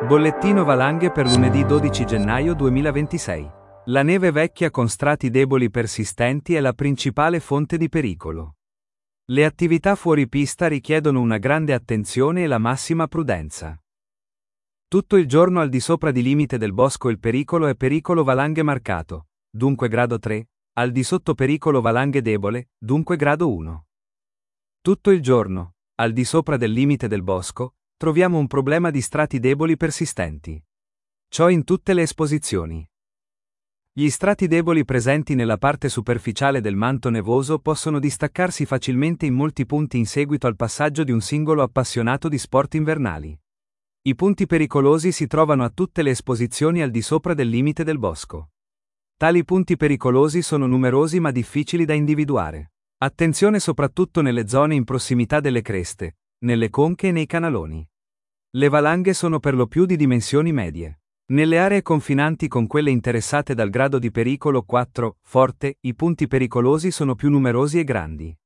Bollettino valanghe per lunedì 12 gennaio 2026. La neve vecchia con strati deboli persistenti è la principale fonte di pericolo. Le attività fuori pista richiedono una grande attenzione e la massima prudenza. Tutto il giorno al di sopra di limite del bosco il pericolo è pericolo valanghe marcato, dunque grado 3, al di sotto pericolo valanghe debole, dunque grado 1. Tutto il giorno, al di sopra del limite del bosco, troviamo un problema di strati deboli persistenti. Ciò in tutte le esposizioni. Gli strati deboli presenti nella parte superficiale del manto nevoso possono distaccarsi facilmente in molti punti in seguito al passaggio di un singolo appassionato di sport invernali. I punti pericolosi si trovano a tutte le esposizioni al di sopra del limite del bosco. Tali punti pericolosi sono numerosi ma difficili da individuare. Attenzione soprattutto nelle zone in prossimità delle creste, nelle conche e nei canaloni. Le valanghe sono per lo più di dimensioni medie. Nelle aree confinanti con quelle interessate dal grado di pericolo 4, forte, i punti pericolosi sono più numerosi e grandi.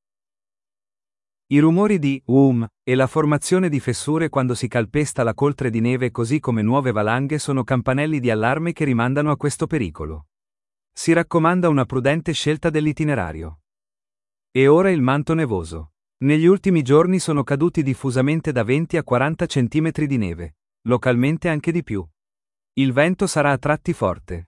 I rumori di e la formazione di fessure quando si calpesta la coltre di neve così come nuove valanghe sono campanelli di allarme che rimandano a questo pericolo. Si raccomanda una prudente scelta dell'itinerario. E ora il manto nevoso. Negli ultimi giorni sono caduti diffusamente da 20 a 40 cm di neve, localmente anche di più. Il vento sarà a tratti forte.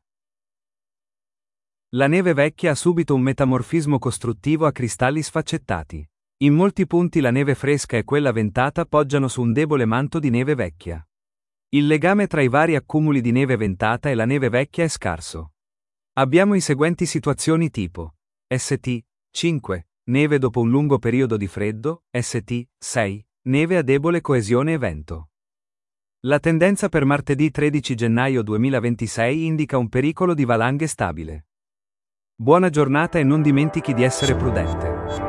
La neve vecchia ha subito un metamorfismo costruttivo a cristalli sfaccettati. In molti punti la neve fresca e quella ventata poggiano su un debole manto di neve vecchia. Il legame tra i vari accumuli di neve ventata e la neve vecchia è scarso. Abbiamo i seguenti situazioni tipo: St. 5. Neve dopo un lungo periodo di freddo, St. 6. Neve a debole coesione e vento. La tendenza per martedì 13 gennaio 2026 indica un pericolo di valanghe stabile. Buona giornata e non dimentichi di essere prudente.